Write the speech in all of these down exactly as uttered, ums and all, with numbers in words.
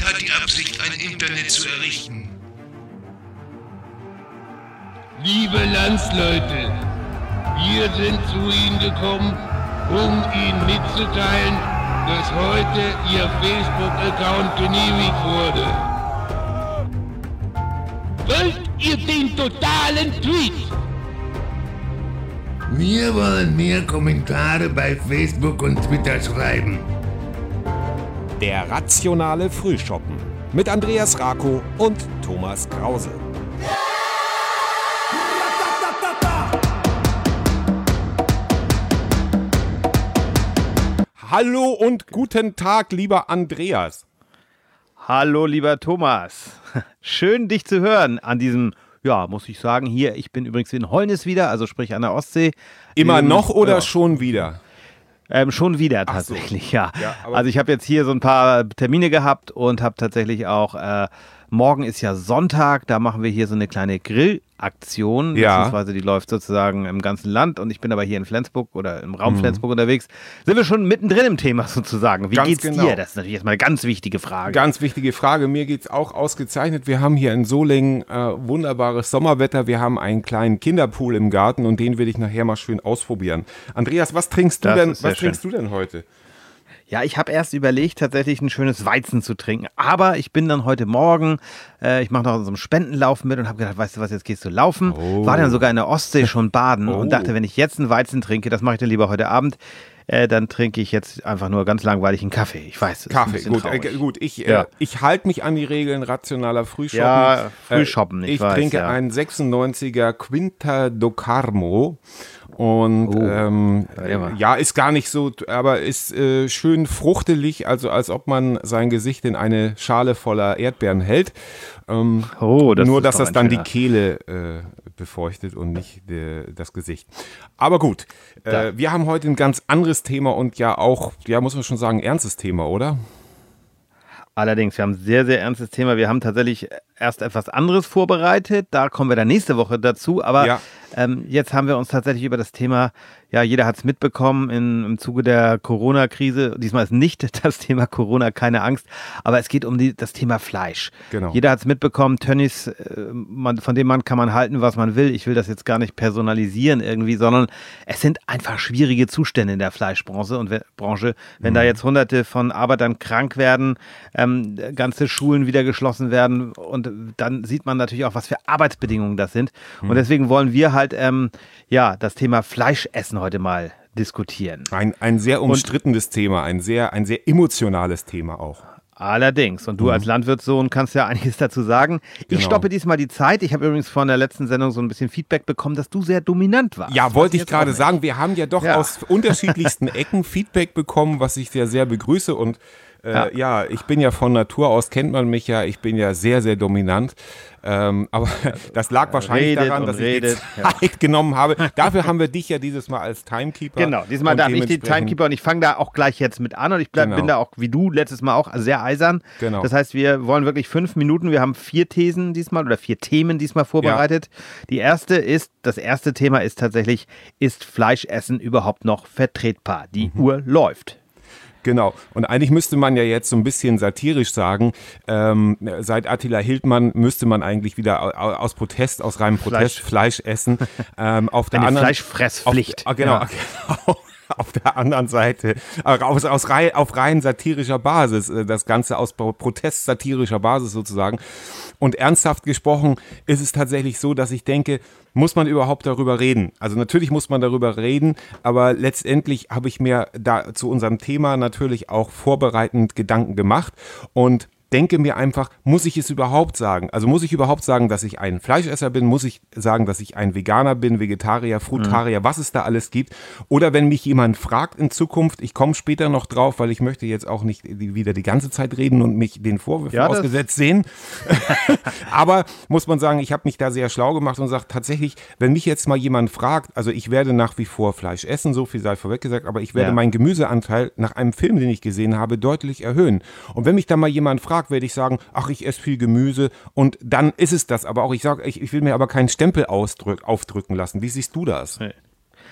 hat die Absicht, ein Internet zu errichten. Liebe Landsleute, wir sind zu Ihnen gekommen, um Ihnen mitzuteilen, dass heute Ihr Facebook-Account genehmigt wurde. Wollt ihr den totalen Tweet? Wir wollen mehr Kommentare bei Facebook und Twitter schreiben. Der rationale Frühschoppen mit Andreas Rako und Thomas Krause. Hallo und guten Tag, lieber Andreas. Hallo, lieber Thomas. Schön, dich zu hören an diesem, ja, muss ich sagen, hier, ich bin übrigens in Holnis wieder, also sprich an der Ostsee. Immer ähm, noch oder ja. schon wieder? Ähm, schon wieder tatsächlich, so. ja. ja also ich habe jetzt hier so ein paar Termine gehabt und habe tatsächlich auch, äh, morgen ist ja Sonntag, da machen wir hier so eine kleine Grillaktion, ja. beziehungsweise die läuft sozusagen im ganzen Land und ich bin aber hier in Flensburg oder im Raum mhm. Flensburg unterwegs. Sind wir schon mittendrin im Thema sozusagen. Wie ganz geht's genau. dir? Das ist natürlich erstmal eine ganz wichtige Frage. Ganz wichtige Frage. Mir geht's auch ausgezeichnet. Wir haben hier in Solingen äh, wunderbares Sommerwetter. Wir haben einen kleinen Kinderpool im Garten und den will ich nachher mal schön ausprobieren. Andreas, was trinkst du das denn? ist sehr Was trinkst du denn heute? Ja, ich habe erst überlegt, tatsächlich ein schönes Weizen zu trinken. Aber ich bin dann heute Morgen, äh, ich mache noch so einen Spendenlauf mit und habe gedacht, weißt du was, jetzt gehst du laufen. Oh. War dann sogar in der Ostsee schon baden oh. und dachte, wenn ich jetzt einen Weizen trinke, das mache ich dann lieber heute Abend, äh, dann trinke ich jetzt einfach nur ganz langweilig einen Kaffee. Ich weiß, es Kaffee, ist ein gut, bisschen äh, gut. Ich, ja. äh, ich halte mich an die Regeln rationaler Frühschoppen. Ja, Frühschoppen, äh, ich, ich weiß. trinke ja. einen sechsundneunziger Quinta do Carmo. Und Oh. ähm, Ja. ja, ist gar nicht so, aber ist äh, schön fruchtelig, also als ob man sein Gesicht in eine Schale voller Erdbeeren hält. Ähm, Oh, das nur, ist dass doch das ein dann die schöner- Kehle äh, befeuchtet und nicht de, das Gesicht. Aber gut, äh, wir haben heute ein ganz anderes Thema und ja auch, ja, muss man schon sagen, ernstes Thema, oder? Allerdings, wir haben ein sehr, sehr ernstes Thema. Wir haben tatsächlich erst etwas anderes vorbereitet. Da kommen wir dann nächste Woche dazu. Aber Ja. ähm, jetzt haben wir uns tatsächlich über das Thema, ja, jeder hat es mitbekommen in, im Zuge der Corona-Krise. Diesmal ist nicht das Thema Corona, keine Angst. Aber es geht um die, das Thema Fleisch. Genau. Jeder hat es mitbekommen. Tönnies, äh, man, von dem Mann kann man halten, was man will. Ich will das jetzt gar nicht personalisieren irgendwie, sondern es sind einfach schwierige Zustände in der Fleischbranche. Und we- Branche, wenn Mhm. da jetzt hunderte von Arbeitern krank werden, ähm, ganze Schulen wieder geschlossen werden und dann sieht man natürlich auch, was für Arbeitsbedingungen das sind. Und deswegen wollen wir halt ähm, ja das Thema Fleischessen heute mal diskutieren. Ein, ein sehr umstrittenes Thema, ein sehr, ein sehr emotionales Thema auch. Allerdings. Und du als Landwirtssohn kannst ja einiges dazu sagen. Ich Genau. stoppe diesmal die Zeit. Ich habe übrigens von der letzten Sendung so ein bisschen Feedback bekommen, dass du sehr dominant warst. Ja, wollte ich Jetzt auch gerade nicht. sagen, wir haben ja doch Ja. aus unterschiedlichsten Ecken Feedback bekommen, was ich sehr, sehr begrüße und äh, ja. Ja. ich bin ja von Natur aus, kennt man mich ja, ich bin ja sehr, sehr dominant. Ähm, aber das lag wahrscheinlich redet daran, und dass redet, ich die Zeit genommen habe. Dafür haben wir dich ja dieses Mal als Timekeeper. Genau, diesmal und darf ich die dementsprechend- Timekeeper und ich fange da auch gleich jetzt mit an und ich bleib, Genau. bin da auch, wie du letztes Mal auch, sehr eisern. Genau. Das heißt, wir wollen wirklich fünf Minuten, wir haben vier Thesen diesmal oder vier Themen diesmal vorbereitet. Die erste ist, das erste Thema ist tatsächlich, ist Fleischessen überhaupt noch vertretbar? Die Mhm. Uhr läuft. Genau. Und eigentlich müsste man ja jetzt so ein bisschen satirisch sagen, ähm, seit Attila Hildmann müsste man eigentlich wieder au- aus Protest, aus reinem Protest Fleisch, essen. Ähm, auf der Eine anderen, Fleischfresspflicht. Auf, ah, genau, Ja. genau. Auf der anderen Seite, äh, aus, aus rei, auf rein satirischer Basis, äh, das Ganze aus Pro- protestsatirischer Basis sozusagen. Und ernsthaft gesprochen ist es tatsächlich so, dass ich denke, muss man überhaupt darüber reden? Also natürlich muss man darüber reden, aber letztendlich habe ich mir da zu unserem Thema natürlich auch vorbereitend Gedanken gemacht und denke mir einfach, muss ich es überhaupt sagen? Also muss ich überhaupt sagen, dass ich ein Fleischesser bin? Muss ich sagen, dass ich ein Veganer bin, Vegetarier, Frutarier, mhm. was es da alles gibt? Oder wenn mich jemand fragt in Zukunft, ich komme später noch drauf, weil ich möchte jetzt auch nicht die, wieder die ganze Zeit reden und mich den Vorwürfen Ja, das- ausgesetzt sehen. Aber muss man sagen, ich habe mich da sehr schlau gemacht und sagt tatsächlich, wenn mich jetzt mal jemand fragt, also ich werde nach wie vor Fleisch essen, so viel sei vorweg gesagt, aber ich werde Ja. meinen Gemüseanteil nach einem Film, den ich gesehen habe, deutlich erhöhen. Und wenn mich da mal jemand fragt, werde ich sagen, ach, ich esse viel Gemüse und dann ist es das. Aber auch ich sage, ich, ich will mir aber keinen Stempel ausdrück, aufdrücken lassen. Wie siehst du das? Nee.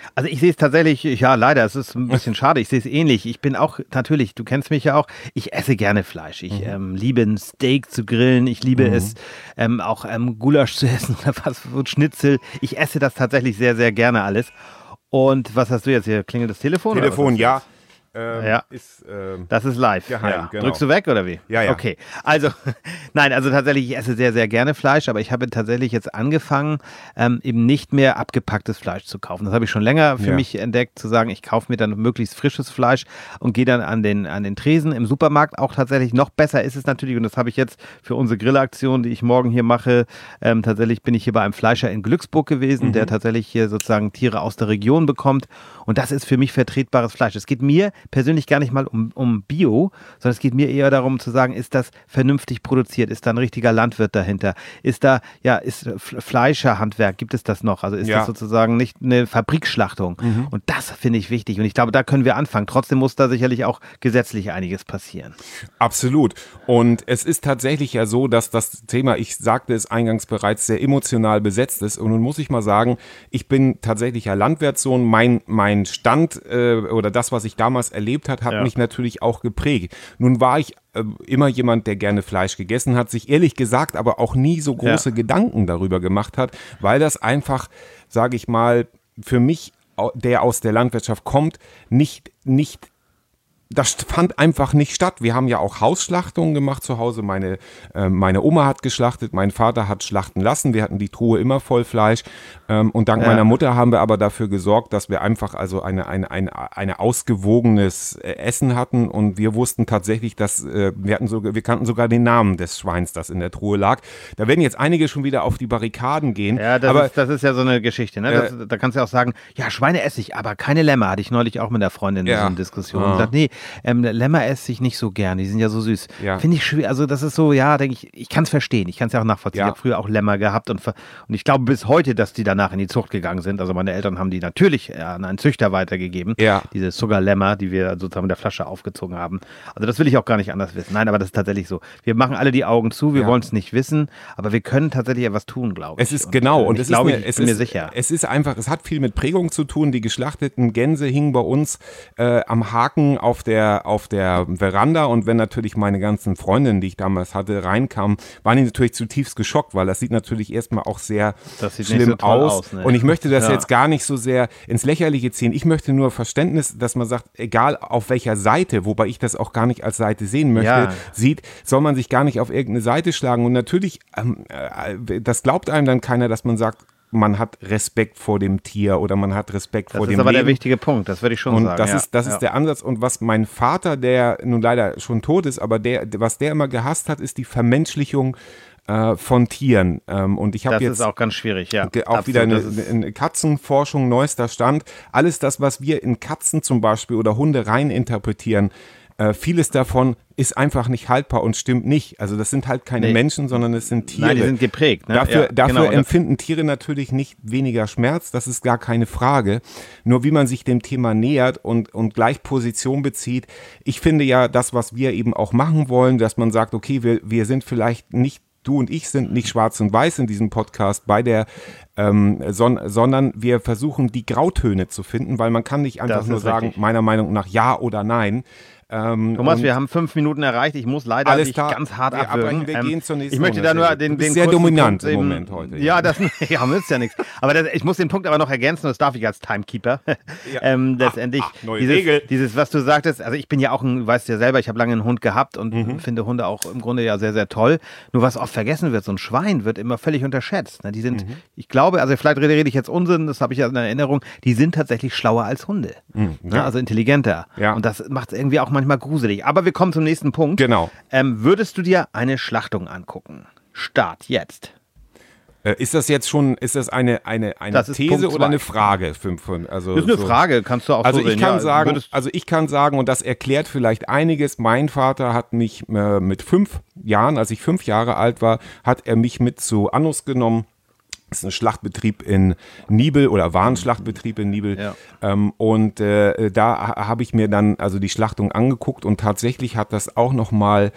Also ich sehe es tatsächlich, ja leider, es ist ein bisschen schade, ich sehe es ähnlich. Ich bin auch, natürlich, du kennst mich ja auch, ich esse gerne Fleisch. Ich mhm. ähm, liebe ein Steak zu grillen, ich liebe mhm. es ähm, auch ähm, Gulasch zu essen oder was, so Schnitzel. Ich esse das tatsächlich sehr, sehr gerne alles. Und was hast du jetzt hier? Klingelt das Telefon? Telefon, ja. Ähm, ja, ist, ähm, das ist live. Geheim, ja. genau. Drückst du weg oder wie? Ja, ja. Okay, also, nein, also tatsächlich, ich esse sehr, sehr gerne Fleisch, aber ich habe tatsächlich jetzt angefangen, ähm, eben nicht mehr abgepacktes Fleisch zu kaufen. Das habe ich schon länger für ja. mich entdeckt, zu sagen, ich kaufe mir dann möglichst frisches Fleisch und gehe dann an den, an den Tresen im Supermarkt. Auch tatsächlich noch besser ist es natürlich, und das habe ich jetzt für unsere Grillaktion, die ich morgen hier mache, ähm, tatsächlich bin ich hier bei einem Fleischer in Glücksburg gewesen, mhm. der tatsächlich hier sozusagen Tiere aus der Region bekommt. Und das ist für mich vertretbares Fleisch. Es geht mir persönlich gar nicht mal um, um Bio, sondern es geht mir eher darum zu sagen, ist das vernünftig produziert? Ist da ein richtiger Landwirt dahinter? Ist da, ja, ist Fleischerhandwerk, gibt es das noch? Also ist ja. das sozusagen nicht eine Fabrikschlachtung? Mhm. Und das finde ich wichtig. Und ich glaube, da können wir anfangen. Trotzdem muss da sicherlich auch gesetzlich einiges passieren. Absolut. Und es ist tatsächlich ja so, dass das Thema, ich sagte es eingangs bereits, sehr emotional besetzt ist. Und nun muss ich mal sagen, ich bin tatsächlich ja Landwirtssohn. Mein, mein Stand äh, oder das, was ich damals erlebt habe, hat ja. mich natürlich auch geprägt. Nun war ich äh, immer jemand, der gerne Fleisch gegessen hat, sich ehrlich gesagt aber auch nie so große ja. Gedanken darüber gemacht hat, weil das einfach, sage ich mal, für mich, der aus der Landwirtschaft kommt, nicht, nicht das fand einfach nicht statt. Wir haben ja auch Hausschlachtungen gemacht zu Hause. Meine, äh, meine Oma hat geschlachtet, mein Vater hat schlachten lassen. Wir hatten die Truhe immer voll Fleisch. Ähm, und dank ja. meiner Mutter haben wir aber dafür gesorgt, dass wir einfach also eine, eine, eine, eine ausgewogenes Essen hatten. Und wir wussten tatsächlich, dass äh, wir hatten so, wir kannten sogar den Namen des Schweins, das in der Truhe lag. Da werden jetzt einige schon wieder auf die Barrikaden gehen. Ja, das, aber, ist, das ist ja so eine Geschichte. Ne? Das, äh, da kannst du auch sagen, ja, Schweine esse ich, aber keine Lämmer. Hatte ich neulich auch mit der Freundin in ja. so einer Diskussion. Ja. Und gesagt, nee, Ähm, Lämmer esse ich nicht so gern, die sind ja so süß. Ja. Finde ich schwer, also das ist so, ja, denke ich, ich kann es verstehen, ich kann es ja auch nachvollziehen. Ja. Ich habe früher auch Lämmer gehabt und, und ich glaube bis heute, dass die danach in die Zucht gegangen sind. Also meine Eltern haben die natürlich an einen Züchter weitergegeben, ja. diese Sugar-Lämmer, die wir sozusagen in der Flasche aufgezogen haben. Also das will ich auch gar nicht anders wissen. Nein, aber das ist tatsächlich so. Wir machen alle die Augen zu, wir ja. wollen es nicht wissen, aber wir können tatsächlich etwas tun, glaube ich. Es ist und, genau, und, und es glaube, ist mir, ich es bin ist, mir sicher. Es ist einfach, es hat viel mit Prägung zu tun. Die geschlachteten Gänse hingen bei uns äh, am Haken auf der, auf der Veranda, und wenn natürlich meine ganzen Freundinnen, die ich damals hatte, reinkamen, waren die natürlich zutiefst geschockt, weil das sieht natürlich erstmal auch sehr schlimm so aus. aus ne? Und ich möchte das ja. jetzt gar nicht so sehr ins Lächerliche ziehen. Ich möchte nur Verständnis, dass man sagt, egal auf welcher Seite, wobei ich das auch gar nicht als Seite sehen möchte, ja. sieht, soll man sich gar nicht auf irgendeine Seite schlagen. Und natürlich, ähm, äh, das glaubt einem dann keiner, dass man sagt, man hat Respekt vor dem Tier oder man hat Respekt das vor dem Leben. Das ist aber Leben. der wichtige Punkt, das würde ich schon und sagen. Das, ja. ist, das ja. ist der Ansatz. Und was mein Vater, der nun leider schon tot ist, aber der, was der immer gehasst hat, ist die Vermenschlichung äh, von Tieren. Ähm, und ich habe jetzt das ist auch ganz schwierig, ja. Auch Absolut, wieder eine, eine Katzenforschung, neuester Stand. Alles das, was wir in Katzen zum Beispiel oder Hunde rein interpretieren, Äh, vieles davon ist einfach nicht haltbar und stimmt nicht. Also das sind halt keine nee. Menschen, sondern es sind Tiere. Nein, die sind geprägt. Ne? Dafür, ja, dafür genau. empfinden Tiere natürlich nicht weniger Schmerz, das ist gar keine Frage. Nur wie man sich dem Thema nähert und, und gleich Position bezieht. Ich finde ja, das, was wir eben auch machen wollen, dass man sagt, okay, wir, wir sind vielleicht nicht, du und ich sind nicht schwarz und weiß in diesem Podcast bei der Ähm, son, sondern wir versuchen die Grautöne zu finden, weil man kann nicht einfach nur sagen, richtig. meiner Meinung nach ja oder nein. Ähm, Thomas, wir haben fünf Minuten erreicht. Ich muss leider dich ganz hart wir abwürgen. Wir gehen zur nächsten ich möchte da nur den, du bist den sehr dominant Punkt im eben, Moment heute. Ja, das ja, nützt ja nichts. Aber das, ich muss den Punkt aber noch ergänzen, das darf ich als Timekeeper. Ja. ähm, letztendlich, ach, ach, neue dieses, Regel. dieses, was du sagtest, also ich bin ja auch ein, du weißt ja selber, ich habe lange einen Hund gehabt und mhm. finde Hunde auch im Grunde ja sehr, sehr toll. Nur was oft vergessen wird, so ein Schwein wird immer völlig unterschätzt. Ne? Die sind, mhm. ich glaube, also vielleicht rede, rede ich jetzt Unsinn, das habe ich ja in Erinnerung, die sind tatsächlich schlauer als Hunde. Mhm. Ne? Also intelligenter. Ja. Und das macht es irgendwie auch manchmal gruselig. Aber wir kommen zum nächsten Punkt. Genau. Ähm, würdest du dir eine Schlachtung angucken? Start jetzt. Äh, ist das jetzt schon, ist das eine, eine, eine das These oder eine Frage? Für, für, also das ist eine so. Frage, kannst du auch also so ich sehen. kann Ja, sagen, also ich kann sagen, und das erklärt vielleicht einiges, mein Vater hat mich äh, mit fünf Jahren, als ich fünf Jahre alt war, hat er mich mit zu Annus genommen. Das ist ein Schlachtbetrieb in Nibel oder war ein Schlachtbetrieb in Nibel. Ja. Ähm, und äh, da habe ich mir dann also die Schlachtung angeguckt und tatsächlich hat das auch nochmal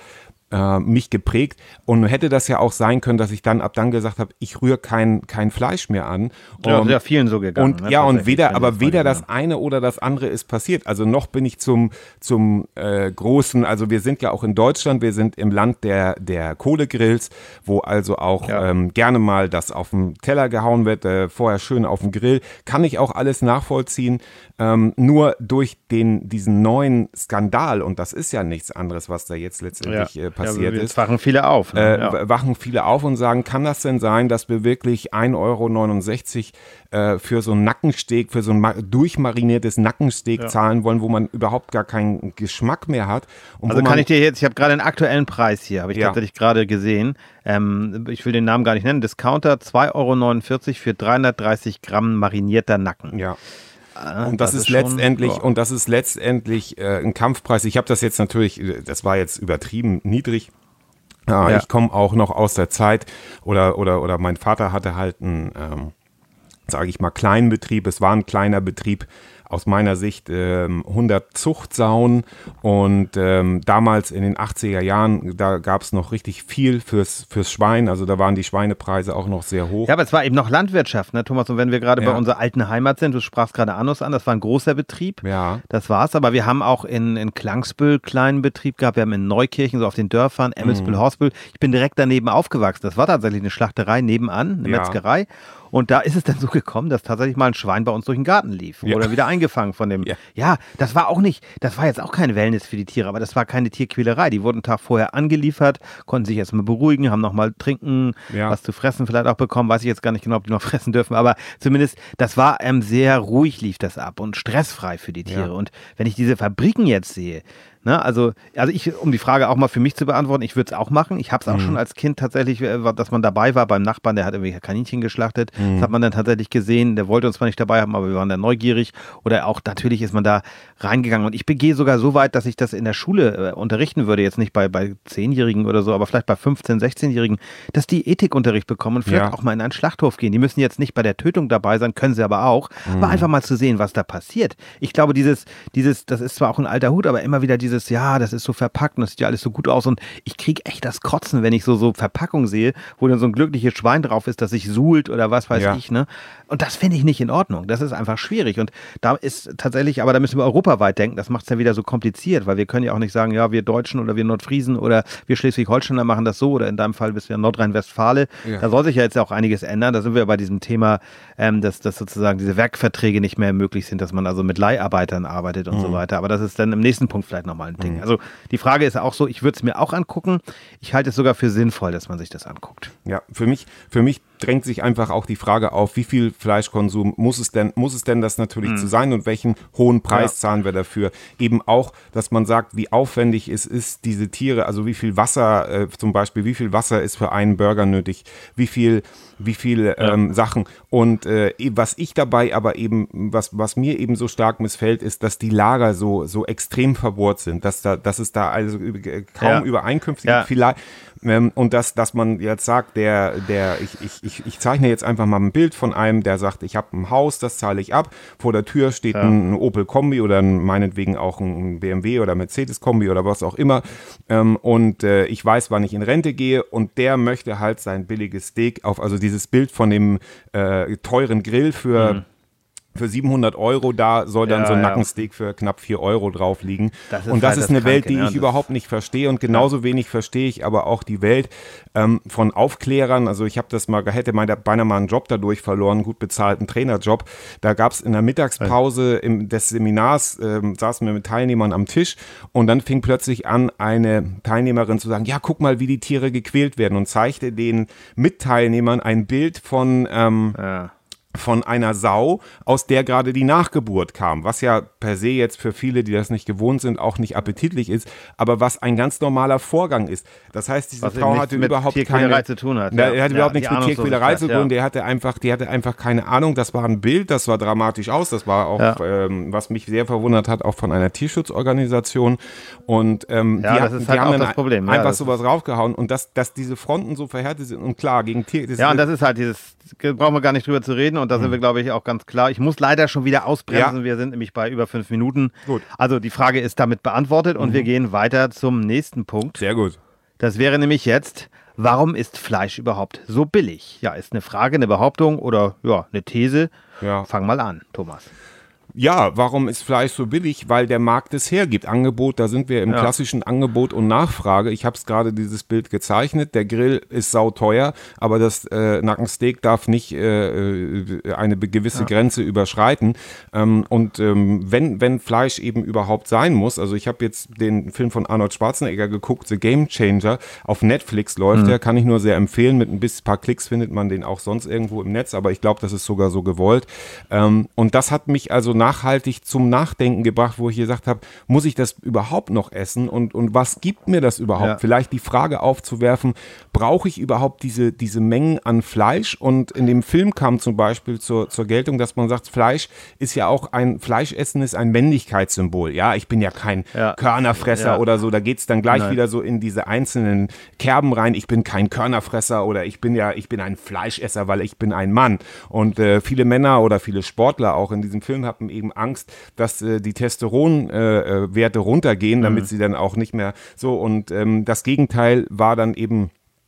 äh, mich geprägt. Und hätte das ja auch sein können, dass ich dann ab dann gesagt habe, ich rühre kein, kein Fleisch mehr an. Ja, um, sehr vielen so gegangen. Und ne, ja, und weder, wenn aber das weder mal das eine oder das andere ist passiert. Also noch bin ich zum, zum äh, großen, also wir sind ja auch in Deutschland, wir sind im Land der, der Kohlegrills, wo also auch Ja. ähm, gerne mal das auf den Teller gehauen wird, äh, vorher schön auf den Grill. Kann ich auch alles nachvollziehen. Ähm, nur durch den, diesen neuen Skandal, und das ist ja nichts anderes, was da jetzt letztendlich äh, passiert ja, ist. Jetzt wachen viele auf. Ne? Äh, ja. wachen viele auf und sagen, kann das denn sein, dass wir wirklich ein Euro neunundsechzig äh, für so ein Nackensteak, für so ein ma- durchmariniertes Nackensteak Ja. zahlen wollen, wo man überhaupt gar keinen Geschmack mehr hat. Und Also wo kann man, ich dir jetzt, ich habe gerade einen aktuellen Preis hier, habe ich Ja. tatsächlich gerade gesehen. Ähm, ich will den Namen gar nicht nennen. Discounter zwei Euro neunundvierzig für dreihundertdreißig Gramm marinierter Nacken. Ja. Ah, Und das, ist schon- letztendlich ja. und das ist letztendlich äh, ein Kampfpreis. Ich habe das jetzt natürlich, äh, das war jetzt übertrieben niedrig. Ja, Ja. Ich komme auch noch aus der Zeit oder oder oder mein Vater hatte halt einen, ähm, sage ich mal, kleinen Betrieb. Es war ein kleiner Betrieb. Aus meiner Sicht ähm, hundert Zuchtsauen und ähm, damals in den achtziger Jahren, da gab es noch richtig viel fürs, fürs Schwein, also da waren die Schweinepreise auch noch sehr hoch. Ja, aber es war eben noch Landwirtschaft, ne, Thomas? Und wenn wir gerade Ja. bei unserer alten Heimat sind, du sprachst gerade Annus an, das war ein großer Betrieb. Ja. Das war's. Aber wir haben auch in, in Klangsbüll kleinen Betrieb gehabt. Wir haben in Neukirchen, so auf den Dörfern, Emmelsbüll, Mhm. Horsbüll. Ich bin direkt daneben aufgewachsen. Das war tatsächlich eine Schlachterei nebenan, eine Ja. Metzgerei. Und da ist es dann so gekommen, dass tatsächlich mal ein Schwein bei uns durch den Garten lief. Ja. Oder wieder eingefangen von dem. Ja. Ja. das war auch nicht, das war jetzt auch keine Wellness für die Tiere, aber das war keine Tierquälerei. Die wurden einen Tag vorher angeliefert, konnten sich erstmal beruhigen, haben nochmal trinken, Ja. was zu fressen vielleicht auch bekommen. Weiß ich jetzt gar nicht genau, ob die noch fressen dürfen, aber zumindest, das war ähm, sehr ruhig lief das ab und stressfrei für die Tiere. Ja. Und wenn ich diese Fabriken jetzt sehe, ne, also, also ich, um die Frage auch mal für mich zu beantworten, ich würde es auch machen. Ich habe es auch Mhm. schon als Kind tatsächlich, äh, dass man dabei war beim Nachbarn, der hat irgendwie Kaninchen geschlachtet. Mhm. Das hat man dann tatsächlich gesehen. Der wollte uns zwar nicht dabei haben, aber wir waren dann neugierig. Oder auch natürlich ist man da reingegangen. Und ich gehe sogar so weit, dass ich das in der Schule äh, unterrichten würde. Jetzt nicht bei, bei Zehnjährigen oder so, aber vielleicht bei fünfzehn-, sechzehnjährigen, dass die Ethikunterricht bekommen und vielleicht Ja. auch mal in einen Schlachthof gehen. Die müssen jetzt nicht bei der Tötung dabei sein, können sie aber auch. Mhm. Aber einfach mal zu sehen, was da passiert. Ich glaube, dieses, dieses, das ist zwar auch ein alter Hut, aber immer wieder dieses, ja, das ist so verpackt und das sieht ja alles so gut aus. Und ich kriege echt das Kotzen, wenn ich so, so Verpackungen sehe, wo dann so ein glückliches Schwein drauf ist, das sich suhlt oder was weiß Ja. ich. Ne? Und das finde ich nicht in Ordnung. Das ist einfach schwierig. Und da ist tatsächlich, aber da müssen wir europaweit denken, das macht es ja wieder so kompliziert, weil wir können ja auch nicht sagen, ja, wir Deutschen oder wir Nordfriesen oder wir Schleswig-Holsteiner machen das so oder in deinem Fall bist du ja Nordrhein-Westfale. Ja. Da soll sich ja jetzt auch einiges ändern. Da sind wir bei diesem Thema, ähm, dass, dass sozusagen diese Werkverträge nicht mehr möglich sind, dass man also mit Leiharbeitern arbeitet und Mhm. so weiter. Aber das ist dann im nächsten Punkt vielleicht nochmal ein Ding. Also die Frage ist auch so, ich würde es mir auch angucken. Ich halte es sogar für sinnvoll, dass man sich das anguckt. Ja, für mich, für mich drängt sich einfach auch die Frage auf, wie viel Fleischkonsum muss es denn, muss es denn das natürlich zu sein und welchen hohen Preis Ja. zahlen wir dafür? Eben auch, dass man sagt, wie aufwendig es ist, diese Tiere, also wie viel Wasser, äh, zum Beispiel, wie viel Wasser ist für einen Burger nötig, wie viel, wie viel ähm, Sachen. Und äh, was ich dabei aber eben, was, was mir eben so stark missfällt, ist, dass die Lager so, so extrem verbohrt sind, dass da, dass es da also äh, kaum Ja. Übereinkünfte Ja. gibt. Vielleicht, ähm, und dass, dass man jetzt sagt, der, der, ich, ich, ich, ich zeichne jetzt einfach mal ein Bild von einem, der sagt, ich habe ein Haus, das zahle ich ab. Vor der Tür steht Ja. ein, ein Opel Kombi oder ein, meinetwegen auch ein B M W oder Mercedes Kombi oder was auch immer. Ähm, und äh, ich weiß, wann ich in Rente gehe und der möchte halt sein billiges Steak auf, also dieses Bild von dem äh, teuren Grill für Mhm. Für siebenhundert Euro, da soll dann Ja, so ein ja. Nackensteak für knapp vier Euro drauf liegen. Das ist und das halt ist das eine Welt, Kranke, die ne? ich Das- überhaupt nicht verstehe. Und genauso wenig verstehe ich aber auch die Welt ähm, von Aufklärern. Also ich habe das mal, hätte meine, beinahe mal einen Job dadurch verloren, einen gut bezahlten Trainerjob. Da gab es in der Mittagspause im, des Seminars, ähm, saßen wir mit Teilnehmern am Tisch und dann fing plötzlich an, eine Teilnehmerin zu sagen, ja, guck mal, wie die Tiere gequält werden und zeigte den Mitteilnehmern ein Bild von... Ähm, Ja. von einer Sau, aus der gerade die Nachgeburt kam, was ja per se jetzt für viele, die das nicht gewohnt sind, auch nicht appetitlich ist, aber was ein ganz normaler Vorgang ist. Das heißt, diese Was eben Frau nichts hatte mit überhaupt Tierquälerei keine... zu tun hat. Na, Ja. er hatte Ja, überhaupt die nichts mit Tierquälerei zu tun, Ahnungslosigkeit, der hatte einfach, die hatte einfach keine Ahnung, das war ein Bild, das sah dramatisch aus, das war auch, Ja. ähm, was mich sehr verwundert hat, auch von einer Tierschutzorganisation und ähm, Ja, die, das hatten- ist die halt haben auch dann das Problem. Ja, einfach das sowas raufgehauen und dass, dass diese Fronten so verhärtet sind und klar, gegen Tier... das Ja, ist- und das ist halt dieses, brauchen wir gar nicht drüber zu reden und da sind wir, glaube ich, auch ganz klar. Ich muss leider schon wieder ausbremsen, Ja. wir sind nämlich bei über fünf Minuten. Gut. Also die Frage ist damit beantwortet und wir gehen weiter zum nächsten Punkt. Sehr gut. Das wäre nämlich jetzt, warum ist Fleisch überhaupt so billig? Ja, ist eine Frage, eine Behauptung oder ja, eine These. Ja. Fang mal an, Thomas. Ja, warum ist Fleisch so billig? Weil der Markt es hergibt. Angebot, da sind wir im Ja. klassischen Angebot und Nachfrage. Ich habe es gerade dieses Bild gezeichnet. Der Grill ist sauteuer, aber das äh, Nackensteak darf nicht äh, eine gewisse ja. Grenze überschreiten. Ähm, und ähm, wenn, wenn Fleisch eben überhaupt sein muss, also ich habe jetzt den Film von Arnold Schwarzenegger geguckt, The Game Changer, auf Netflix läuft mhm. der, kann ich nur sehr empfehlen. Mit ein bisschen paar Klicks findet man den auch sonst irgendwo im Netz, aber ich glaube, das ist sogar so gewollt. Ähm, und das hat mich also nachhaltig zum Nachdenken gebracht, wo ich gesagt habe, muss ich das überhaupt noch essen und, und was gibt mir das überhaupt? Ja. Vielleicht die Frage aufzuwerfen, brauche ich überhaupt diese, diese Mengen an Fleisch? Und in dem Film kam zum Beispiel zur, zur Geltung, dass man sagt, Fleisch ist ja auch ein, Fleischessen ist ein Männlichkeitssymbol. Ja, ich bin ja kein ja. Körnerfresser ja. oder so, da geht es dann gleich Nein. wieder so in diese einzelnen Kerben rein, ich bin kein Körnerfresser oder ich bin ja, ich bin ein Fleischesser, weil ich bin ein Mann. Und äh, viele Männer oder viele Sportler auch in diesem Film hatten eben Angst, dass äh, die Testosteronwerte äh, runtergehen, damit mhm. sie dann auch nicht mehr so und ähm, das Gegenteil war dann eben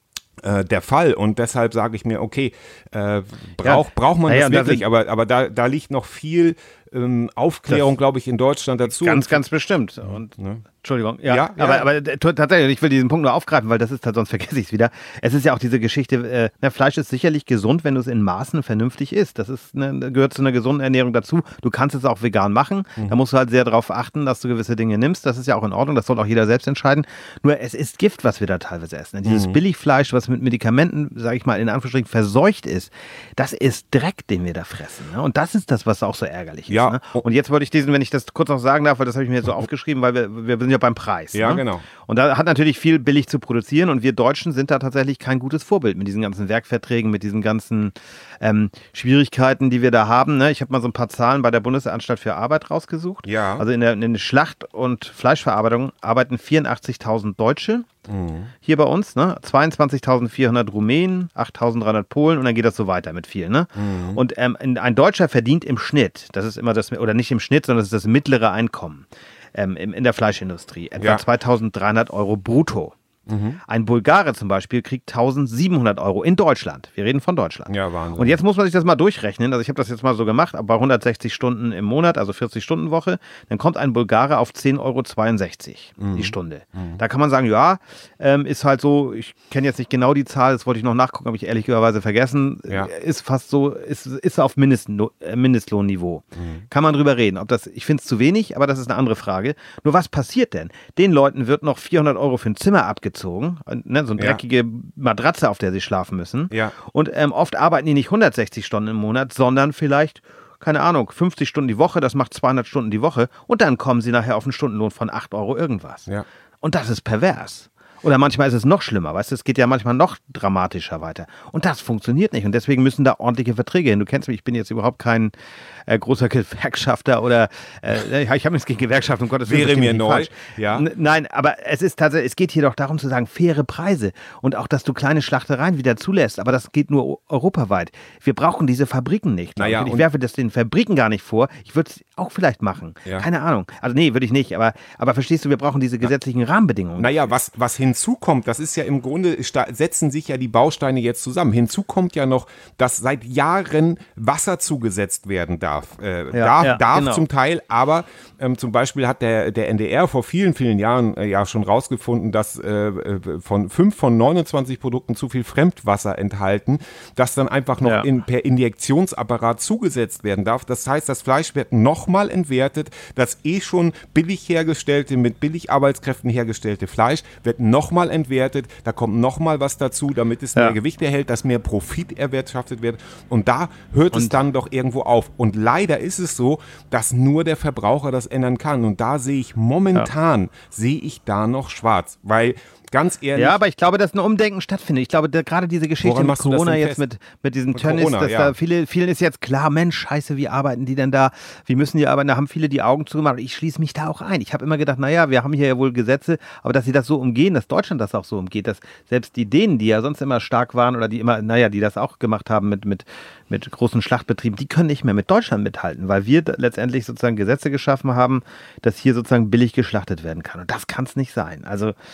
äh, der Fall und deshalb sage ich mir, okay, äh, brauch, ja. braucht man naja, das wirklich, da aber, aber da, da liegt noch viel ähm, Aufklärung, glaube ich, in Deutschland dazu. Ganz, ganz bestimmt. Und ne? Entschuldigung, ja, ja, aber, ja. aber tatsächlich, ich will diesen Punkt nur aufgreifen, weil das ist, sonst vergesse ich es wieder. Es ist ja auch diese Geschichte, äh, na, Fleisch ist sicherlich gesund, wenn du es in Maßen vernünftig isst. Das ist eine, gehört zu einer gesunden Ernährung dazu. Du kannst es auch vegan machen. Mhm. Da musst du halt sehr darauf achten, dass du gewisse Dinge nimmst. Das ist ja auch in Ordnung. Das soll auch jeder selbst entscheiden. Nur es ist Gift, was wir da teilweise essen. Dieses mhm. Billigfleisch, was mit Medikamenten, sage ich mal, in Anführungsstrichen verseucht ist, das ist Dreck, den wir da fressen. Ne? Und das ist das, was auch so ärgerlich ist. Ja. Ne? Und jetzt wollte ich diesen, wenn ich das kurz noch sagen darf, weil das habe ich mir jetzt so aufgeschrieben, weil wir, wir sind ja beim Preis. Ja, ne? genau. Und da hat natürlich viel billig zu produzieren und wir Deutschen sind da tatsächlich kein gutes Vorbild mit diesen ganzen Werkverträgen, mit diesen ganzen ähm, Schwierigkeiten, die wir da haben. Ne? Ich habe mal so ein paar Zahlen bei der Bundesanstalt für Arbeit rausgesucht. Ja. Also in der, in der Schlacht- und Fleischverarbeitung arbeiten vierundachtzigtausend Deutsche mhm. hier bei uns, ne? zweiundzwanzigtausendvierhundert Rumänen, achttausenddreihundert Polen und dann geht das so weiter mit viel. Ne? Mhm. Und ähm, ein Deutscher verdient im Schnitt, das ist immer das, oder nicht im Schnitt, sondern das ist das mittlere Einkommen. Ähm, in der Fleischindustrie, etwa ja. zweitausenddreihundert Euro brutto. Mhm. Ein Bulgare zum Beispiel kriegt eintausendsiebenhundert Euro in Deutschland. Wir reden von Deutschland. Ja, Wahnsinn. Und jetzt muss man sich das mal durchrechnen. Also ich habe das jetzt mal so gemacht, bei hundertsechzig Stunden im Monat, also vierzig-Stunden-Woche, dann kommt ein Bulgare auf zehn Euro zweiundsechzig mhm. die Stunde. Mhm. Da kann man sagen, ja, ähm, ist halt so, ich kenne jetzt nicht genau die Zahl, das wollte ich noch nachgucken, habe ich ehrlicherweise vergessen, ja. ist fast so, ist, ist auf Mindestlo- äh, Mindestlohnniveau. Mhm. Kann man drüber reden. Ob das, ich finde es zu wenig, aber das ist eine andere Frage. Nur was passiert denn? Den Leuten wird noch vierhundert Euro für ein Zimmer abgezogen. Ne, so eine dreckige ja. Matratze, auf der sie schlafen müssen. Ja. Und ähm, oft arbeiten die nicht hundertsechzig Stunden im Monat, sondern vielleicht, keine Ahnung, fünfzig Stunden die Woche, das macht zweihundert Stunden die Woche und dann kommen sie nachher auf einen Stundenlohn von acht Euro irgendwas. Ja. Und das ist pervers. Oder manchmal ist es noch schlimmer, weißt du, es geht ja manchmal noch dramatischer weiter. Und das funktioniert nicht und deswegen müssen da ordentliche Verträge hin. Du kennst mich, ich bin jetzt überhaupt kein äh, großer Gewerkschafter oder, äh, ich habe nichts gegen Gewerkschaften, um Gottes Willen. Wäre mir neu. Ja. N- nein, aber es ist tatsächlich, es geht hier doch darum zu sagen, faire Preise und auch, dass du kleine Schlachtereien wieder zulässt, aber das geht nur europaweit. Wir brauchen diese Fabriken nicht. Naja, ich. ich werfe das den Fabriken gar nicht vor. Ich würde es auch vielleicht machen. Ja. Keine Ahnung. Also nee, würde ich nicht, aber, aber verstehst du, wir brauchen diese gesetzlichen ja. Rahmenbedingungen. Naja, was, was hinzukommt, das ist ja im Grunde, setzen sich ja die Bausteine jetzt zusammen. Hinzu kommt ja noch, dass seit Jahren Wasser zugesetzt werden darf. Äh, ja, darf ja, darf genau. zum Teil, aber ähm, zum Beispiel hat der, der N D R vor vielen, vielen Jahren äh, ja schon rausgefunden, dass äh, von fünf von neunundzwanzig Produkten zu viel Fremdwasser enthalten, das dann einfach noch ja. in, per Injektionsapparat zugesetzt werden darf. Das heißt, das Fleisch wird nochmal entwertet. Das eh schon billig hergestellte, mit billig Arbeitskräften hergestellte Fleisch wird nochmal entwertet. Da kommt nochmal was dazu, damit es ja. mehr Gewicht erhält, dass mehr Profit erwirtschaftet wird. Und da hört und es dann doch irgendwo auf. Und leider ist es so, dass nur der Verbraucher das ändern kann. Und da sehe ich momentan, ja. sehe ich da noch schwarz. Weil ganz ehrlich. Ja, aber ich glaube, dass ein Umdenken stattfindet. Ich glaube, der, gerade diese Geschichte mit Corona jetzt mit, mit diesen Tönnies, dass ja. da viele, vielen ist jetzt klar, Mensch, scheiße, wie arbeiten die denn da? Wie müssen die arbeiten? Da haben viele die Augen zugemacht. Ich schließe mich da auch ein. Ich habe immer gedacht, naja, wir haben hier ja wohl Gesetze, aber dass sie das so umgehen, dass Deutschland das auch so umgeht, dass selbst die Dänen, die ja sonst immer stark waren oder die immer, naja, die das auch gemacht haben mit, mit, mit großen Schlachtbetrieben, die können nicht mehr mit Deutschland mithalten, weil wir letztendlich sozusagen Gesetze geschaffen haben, dass hier sozusagen billig geschlachtet werden kann. Und das kann es nicht sein. Also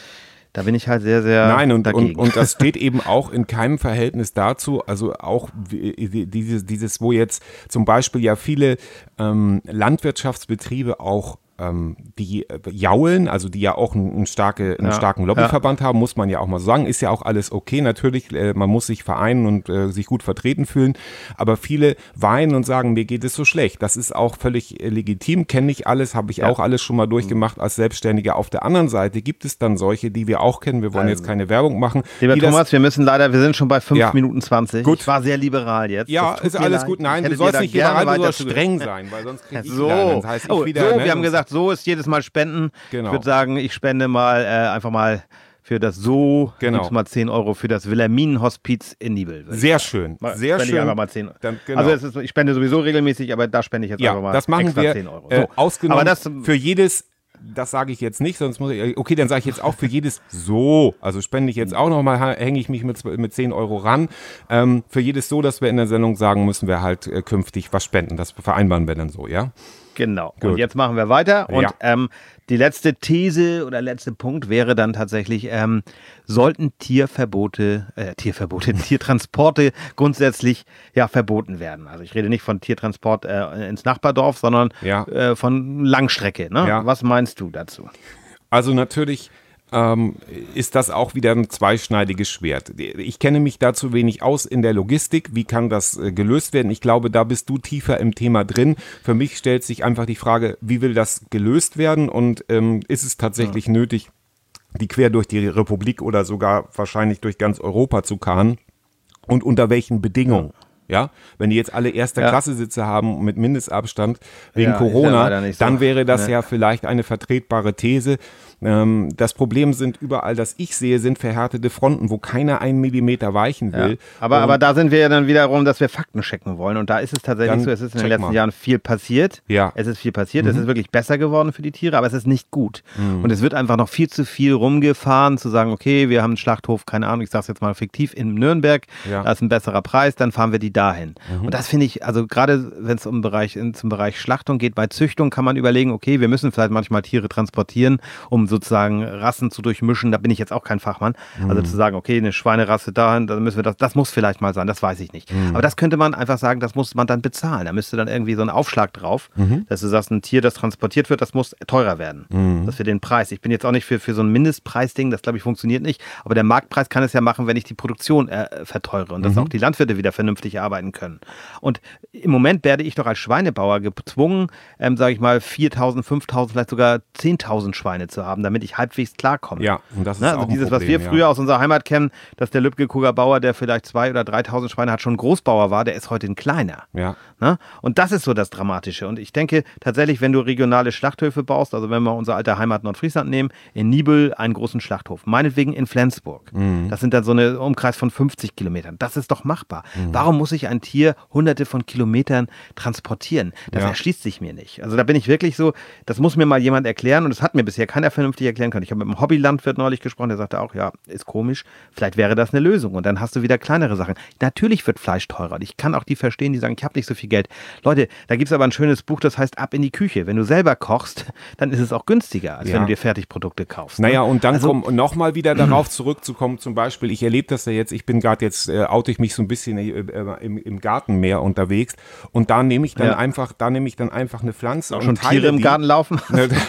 Da bin ich halt sehr, sehr Nein, und, dagegen. und, und das steht eben auch in keinem Verhältnis dazu, also auch dieses, dieses wo jetzt zum Beispiel ja viele ähm, Landwirtschaftsbetriebe auch ähm, die jaulen, also die ja auch einen, einen, starke, einen ja. starken Lobbyverband ja. haben, muss man ja auch mal so sagen, ist ja auch alles okay, natürlich, äh, man muss sich vereinen und äh, sich gut vertreten fühlen, aber viele weinen und sagen, mir geht es so schlecht, das ist auch völlig äh, legitim, kenne ich alles, habe ich ja. auch alles schon mal durchgemacht als Selbstständiger. Auf der anderen Seite gibt es dann solche, die wir auch kennen, wir wollen also, jetzt keine Werbung machen. Lieber Thomas, das, wir müssen leider, wir sind schon bei fünf ja. Minuten zwanzig. Gut. Ich war sehr liberal jetzt. Ja, ist alles leid. gut, nein, du sollst nicht liberal, du sollst streng sein, weil sonst krieg ich so. wieder, das heißt ich oh, wieder, so, ne, wir haben gesagt, so ist jedes Mal Spenden. Genau. Ich würde sagen, ich spende mal äh, einfach mal für das So, genau. mal zehn Euro für das Wilhelminenhospiz in Nibel. Sehr schön, mal, sehr spende schön. Ich einfach mal zehn Euro. Dann, genau. Also es ist, ich spende sowieso regelmäßig, aber da spende ich jetzt ja, einfach mal das machen extra wir, zehn Euro. So. Äh, ausgenommen aber das, für jedes, das sage ich jetzt nicht, sonst muss ich, okay, dann sage ich jetzt auch für jedes So, also spende ich jetzt auch nochmal, hänge ich mich mit, mit zehn Euro ran. Ähm, für jedes So, das wir in der Sendung sagen, müssen wir halt äh, künftig was spenden. Das vereinbaren wir dann so, ja? Genau. Gut. Und jetzt machen wir weiter. Und ja. ähm, die letzte These oder letzte Punkt wäre dann tatsächlich, ähm, sollten Tierverbote, äh, Tierverbote, Tiertransporte grundsätzlich ja verboten werden. Also ich rede nicht von Tiertransport äh, ins Nachbardorf, sondern ja. äh, von Langstrecke. Ne? Ja. Was meinst du dazu? Also natürlich ähm, ist das auch wieder ein zweischneidiges Schwert. Ich kenne mich da zu wenig aus in der Logistik. Wie kann das äh, gelöst werden? Ich glaube, da bist du tiefer im Thema drin. Für mich stellt sich einfach die Frage, wie will das gelöst werden und ähm, ist es tatsächlich ja. nötig, die quer durch die Republik oder sogar wahrscheinlich durch ganz Europa zu karren und unter welchen Bedingungen? Ja, wenn die jetzt alle erster ja. Klasse Sitze haben mit Mindestabstand wegen ja, Corona, ja so. dann wäre das ja. ja vielleicht eine vertretbare These. Ähm, das Problem sind überall, das ich sehe, sind verhärtete Fronten, wo keiner einen Millimeter weichen will. Ja. Aber, aber da sind wir ja dann wiederum, dass wir Fakten checken wollen. Und da ist es tatsächlich so, es ist in den letzten mal. Jahren viel passiert. Ja. Es ist viel passiert. Mhm. Es ist wirklich besser geworden für die Tiere, aber es ist nicht gut. Mhm. Und es wird einfach noch viel zu viel rumgefahren, zu sagen, okay, wir haben einen Schlachthof, keine Ahnung, ich sage es jetzt mal fiktiv, in Nürnberg, ja. da ist ein besserer Preis, dann fahren wir die dahin. Mhm. Und das finde ich, also gerade wenn es um Bereich, in, zum Bereich Schlachtung geht, bei Züchtung kann man überlegen, okay, wir müssen vielleicht manchmal Tiere transportieren, um sozusagen Rassen zu durchmischen. Da bin ich jetzt auch kein Fachmann. Mhm. Also zu sagen, okay, eine Schweinerasse dahin, dann müssen wir das, das muss vielleicht mal sein, das weiß ich nicht. Mhm. Aber das könnte man einfach sagen, das muss man dann bezahlen. Da müsste dann irgendwie so ein Aufschlag drauf, mhm. dass du sagst, ein Tier, das transportiert wird, das muss teurer werden. Mhm. Dass wir den Preis, ich bin jetzt auch nicht für, für so ein Mindestpreisding, das glaube ich funktioniert nicht, aber der Marktpreis kann es ja machen, wenn ich die Produktion äh, verteure und dass mhm. auch die Landwirte wieder vernünftig arbeiten können. Und im Moment werde ich doch als Schweinebauer gezwungen, ähm, sage ich mal, viertausend, fünftausend, vielleicht sogar zehntausend Schweine zu haben, damit ich halbwegs klarkomme. Ja, und das ist ne? Also auch ein dieses, Problem, was wir früher ja. aus unserer Heimat kennen, dass der Lübcke-Kuger Bauer, der vielleicht zweitausend oder dreitausend Schweine hat, schon Großbauer war, der ist heute ein kleiner. Ja. Ne? Und das ist so das Dramatische. Und ich denke tatsächlich, wenn du regionale Schlachthöfe baust, also wenn wir unsere alte Heimat Nordfriesland nehmen, in Nibel einen großen Schlachthof, meinetwegen in Flensburg. Mhm. Das sind dann so eine Umkreis von fünfzig Kilometern. Das ist doch machbar. Mhm. Warum muss ich ein Tier hunderte von Kilometern transportieren? Das ja. erschließt sich mir nicht. Also da bin ich wirklich so, das muss mir mal jemand erklären und das hat mir bisher keiner vernünftig erklären können. Ich habe mit einem Hobbylandwirt neulich gesprochen, der sagte auch, ja, ist komisch, vielleicht wäre das eine Lösung und dann hast du wieder kleinere Sachen. Natürlich wird Fleisch teurer und ich kann auch die verstehen, die sagen, ich habe nicht so viel Geld. Leute, da gibt es aber ein schönes Buch, das heißt Ab in die Küche. Wenn du selber kochst, dann ist es auch günstiger, als ja. wenn du dir Fertigprodukte kaufst. Naja, ne? und dann also, nochmal wieder darauf zurückzukommen, zum Beispiel, ich erlebe das ja jetzt, ich bin gerade jetzt, äh, oute ich mich so ein bisschen äh, im, im Garten mehr unterwegs und da nehme ich dann ja. einfach, da nehme ich dann einfach eine Pflanze auch und schon teile Tiere im die, Garten laufen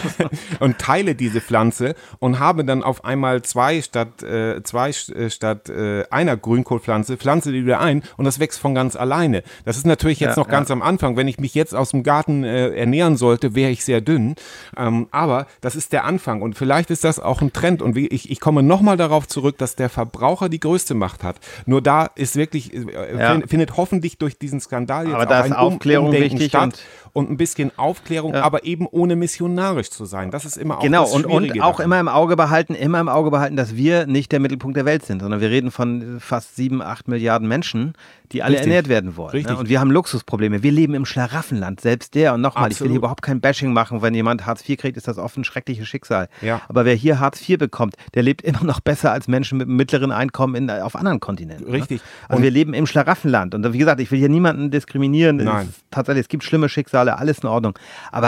und teile diese Pflanze und habe dann auf einmal zwei statt äh, zwei äh, statt äh, einer Grünkohlpflanze, pflanze die wieder ein und das wächst von ganz alleine. Das ist natürlich jetzt ja, noch ganz ja. am Anfang. Wenn ich mich jetzt aus dem Garten äh, ernähren sollte, wäre ich sehr dünn. Ähm, aber das ist der Anfang und vielleicht ist das auch ein Trend und wie, ich, ich komme nochmal darauf zurück, dass der Verbraucher die größte Macht hat. Nur da ist wirklich, äh, ja. find, findet hoffentlich durch diesen Skandal jetzt aber auch da ein ist Aufklärung Umdenken wichtig statt. und Und ein bisschen Aufklärung, ja. aber eben ohne missionarisch zu sein. Das ist immer auch genau, das und, Schwierige und auch daran. immer im Auge behalten, immer im Auge behalten, dass wir nicht der Mittelpunkt der Welt sind, sondern wir reden von fast sieben, acht Milliarden Menschen, die alle Richtig. ernährt werden wollen. Richtig. Ne? Und wir haben Luxusprobleme. Wir leben im Schlaraffenland, selbst der. Und nochmal, ich will hier überhaupt kein Bashing machen. Wenn jemand Hartz vier kriegt, ist das oft ein schreckliches Schicksal. Ja. Aber wer hier Hartz vier bekommt, der lebt immer noch besser als Menschen mit einem mittleren Einkommen in, auf anderen Kontinenten. Richtig. Ne? Also Und wir leben im Schlaraffenland. Und wie gesagt, ich will hier niemanden diskriminieren. Nein. Es ist tatsächlich, es gibt schlimme Schicksale, alles in Ordnung. Aber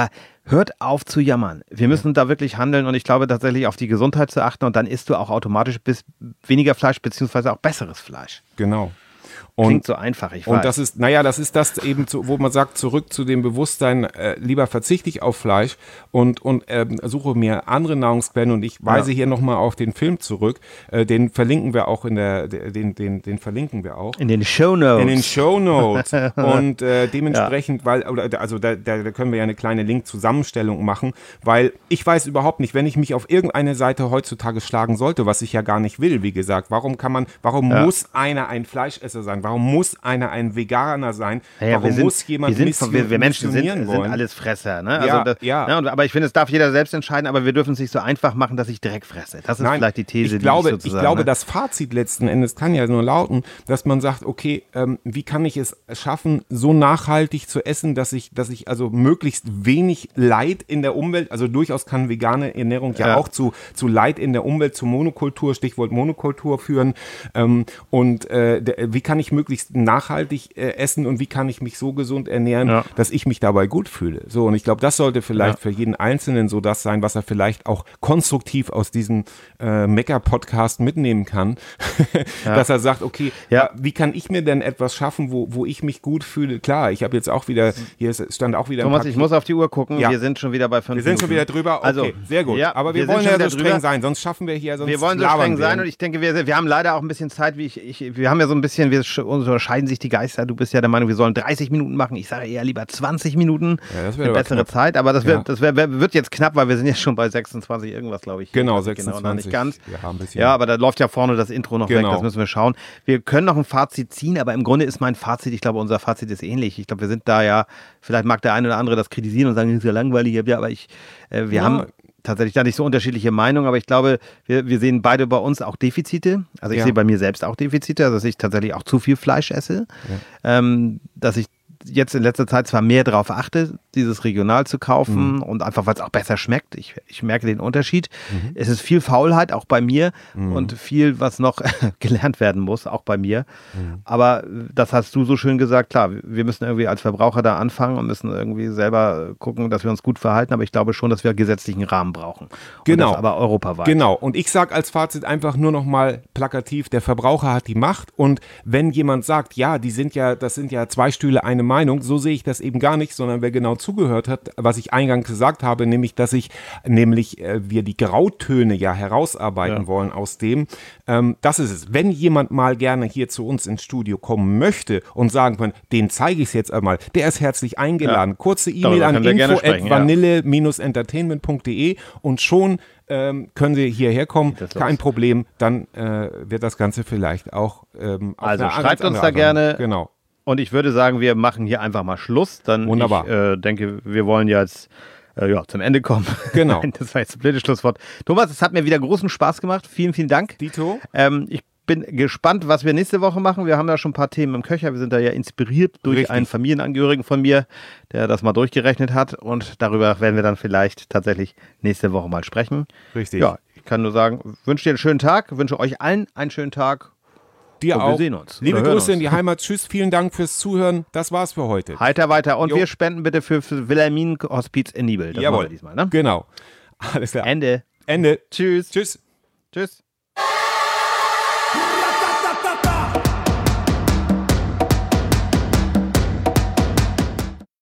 hört auf zu jammern. Wir müssen da wirklich handeln und ich glaube tatsächlich auf die Gesundheit zu achten und dann isst du auch automatisch bis weniger Fleisch beziehungsweise auch besseres Fleisch. Genau. Klingt Und, so einfach, ich weiß. und das ist, naja, das ist das eben, zu, wo man sagt, zurück zu dem Bewusstsein, äh, lieber verzichte ich auf Fleisch und, und ähm, suche mir andere Nahrungsquellen und ich weise Ja. hier nochmal auf den Film zurück, äh, den verlinken wir auch in der, den, den, den verlinken wir auch. In den Shownotes. In den Shownotes. Und äh, dementsprechend, weil, oder, also da, da können wir ja eine kleine Link-Zusammenstellung machen, weil ich weiß überhaupt nicht, wenn ich mich auf irgendeine Seite heutzutage schlagen sollte, was ich ja gar nicht will, wie gesagt, warum kann man, warum Ja. muss einer ein Fleischesser sein? Warum muss einer ein Veganer sein? Ja, ja, warum wir sind, muss jemand wir, sind, mission- wir, wir Menschen sind, missionieren sind wollen? alles Fresser. Ne? Ja, also das, ja. Ne? Und, aber ich finde, es darf jeder selbst entscheiden, aber wir dürfen es nicht so einfach machen, dass ich direkt fresse. Das ist Nein, vielleicht die These, ich glaube, die ich sozusagen... Ich glaube, ne? das Fazit letzten Endes kann ja nur lauten, dass man sagt, okay, ähm, wie kann ich es schaffen, so nachhaltig zu essen, dass ich, dass ich also möglichst wenig Leid in der Umwelt, also durchaus kann vegane Ernährung ja, Ja. auch zu, zu Leid in der Umwelt, zu Monokultur, Stichwort Monokultur führen. Ähm, und äh, der, wie kann ich möglichst nachhaltig äh, essen und wie kann ich mich so gesund ernähren, Ja. dass ich mich dabei gut fühle. So, und ich glaube, das sollte vielleicht Ja. für jeden Einzelnen so das sein, was er vielleicht auch konstruktiv aus diesem äh, Mecker-Podcast mitnehmen kann, Ja. dass er sagt, okay, Ja. wie kann ich mir denn etwas schaffen, wo, wo ich mich gut fühle? Klar, ich habe jetzt auch wieder, hier ist- stand auch wieder ein Thomas, paar- ich muss auf die Uhr gucken. Ja. Wir sind schon wieder bei fünf wir sind schon Minuten. wieder drüber, okay, Also, sehr gut. ja, aber wir, wir sind wollen schon ja wieder so streng drüber. sein, sonst schaffen wir hier, sonst Wir wollen so labern streng wir. sein und ich denke, wir, wir haben leider auch ein bisschen Zeit, wie ich, ich wir haben ja so ein bisschen, wir sch- unterscheiden sich die Geister. Du bist ja der Meinung, wir sollen dreißig Minuten machen. Ich sage eher lieber zwanzig Minuten. Ja, das wäre Eine aber bessere knapp. Zeit, aber das, Ja. wird, das wär, wär, wird jetzt knapp, weil wir sind jetzt schon bei sechsundzwanzig irgendwas, glaube ich. Genau, Also sechsundzwanzig. noch nicht ganz. Wir haben ein bisschen. Ja, aber da läuft ja vorne das Intro noch Genau. weg, das müssen wir schauen. Wir können noch ein Fazit ziehen, aber im Grunde ist mein Fazit, ich glaube, unser Fazit ist ähnlich. Ich glaube, wir sind da ja, vielleicht mag der eine oder andere das kritisieren und sagen, das ist ja langweilig, ja, aber ich, äh, wir Ja. haben tatsächlich da nicht so unterschiedliche Meinungen, aber ich glaube, wir, wir sehen beide bei uns auch Defizite. Also ich Ja. sehe bei mir selbst auch Defizite, also dass ich tatsächlich auch zu viel Fleisch esse, ähm, dass ich jetzt in letzter Zeit zwar mehr darauf achte, dieses regional zu kaufen Mhm. und einfach, weil es auch besser schmeckt. Ich, ich merke den Unterschied. Mhm. Es ist viel Faulheit, auch bei mir Mhm. und viel, was noch gelernt werden muss, auch bei mir. Mhm. Aber das hast du so schön gesagt, klar, wir müssen irgendwie als Verbraucher da anfangen und müssen irgendwie selber gucken, dass wir uns gut verhalten, aber ich glaube schon, dass wir gesetzlichen Rahmen brauchen. Und Genau. das aber europaweit. Genau. Und ich sage als Fazit einfach nur noch mal plakativ, der Verbraucher hat die Macht und wenn jemand sagt, ja, die sind ja, das sind ja zwei Stühle, eine Meinung, so sehe ich das eben gar nicht, sondern wer genau zugehört hat, was ich eingangs gesagt habe, nämlich, dass ich, nämlich äh, wir die Grautöne ja herausarbeiten Ja. wollen aus dem, ähm, das ist es. Wenn jemand mal gerne hier zu uns ins Studio kommen möchte und sagen kann, den zeige ich es jetzt einmal, der ist herzlich eingeladen. Ja. Kurze E-Mail Darüber an können wir gerne info at sprechen, ja. vanille Bindestrich entertainment punkt de und schon ähm, können Sie hierher kommen, Geht das los. kein Problem, dann äh, wird das Ganze vielleicht auch ähm, auf Also eine schreibt ganz uns andere da Art und- gerne. Genau. Und ich würde sagen, wir machen hier einfach mal Schluss. Dann Wunderbar. Ich äh, denke, wir wollen jetzt äh, ja, zum Ende kommen. Genau. Nein, das war jetzt ein blödes Schlusswort. Thomas, es hat mir wieder großen Spaß gemacht. Vielen, vielen Dank. Dito? Ähm, ich bin gespannt, was wir nächste Woche machen. Wir haben ja schon ein paar Themen im Köcher. Wir sind da ja inspiriert durch Richtig. einen Familienangehörigen von mir, der das mal durchgerechnet hat. Und darüber werden wir dann vielleicht tatsächlich nächste Woche mal sprechen. Richtig. Ja, ich kann nur sagen, wünsche dir einen schönen Tag, wünsche euch allen einen schönen Tag. Dir Und wir auch. sehen uns Liebe oder hören Grüße uns. in die Heimat. Tschüss, vielen Dank fürs Zuhören. Das war's für heute. Heiter weiter. Und Jo. wir spenden bitte für, für Wilhelmin Hospiz in Nibel. Das Jawohl. machen wir diesmal, ne? Genau. Alles klar. Ende. Ende. Tschüss. Tschüss. Tschüss.